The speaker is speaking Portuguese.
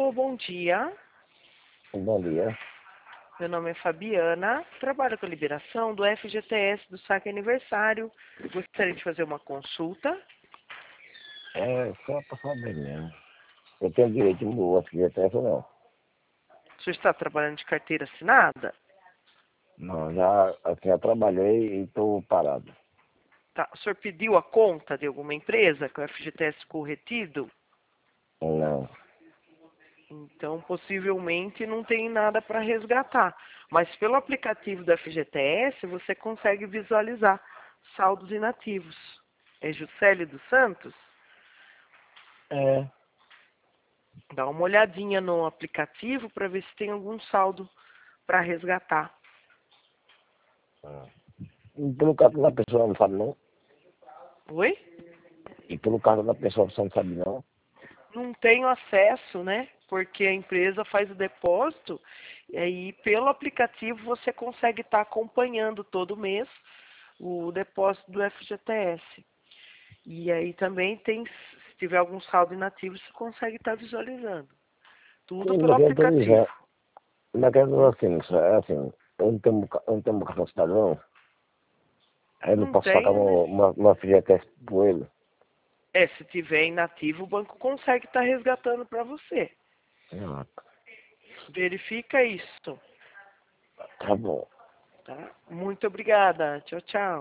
Alô, bom dia. Bom dia. Meu nome é Fabiana, trabalho com a liberação do FGTS do saque aniversário. Gostaria de fazer uma consulta. É só para saber mesmo. Eu tenho direito no FGTS ou não? O senhor está trabalhando de carteira assinada? Não, já trabalhei e estou parado. Tá. O senhor pediu a conta de alguma empresa que o FGTS ficou retido? Não. Então, possivelmente não tem nada para resgatar. Mas pelo aplicativo do FGTS, você consegue visualizar saldos inativos. É Juscelio dos Santos? É. Dá uma olhadinha no aplicativo para ver se tem algum saldo para resgatar. E pelo cartão da pessoa não sabe não? Oi? E pelo cartão da pessoa você não sabe não? Não tenho acesso, né? Porque a empresa faz o depósito e aí pelo aplicativo você consegue estar acompanhando todo mês o depósito do FGTS. E aí também tem, se tiver algum saldo inativo, você consegue estar visualizando. Tudo Sim, pelo mas eu estou aplicativo. dizendo. Mas eu estou assim, é assim, eu não tenho cartão cidadão, aí eu não Não posso sacar tem, né? uma FGTS por ele. É, se tiver inativo, o banco consegue estar resgatando para você. Ah, Verifica isso, tá bom. tá? Muito obrigada. Tchau, tchau.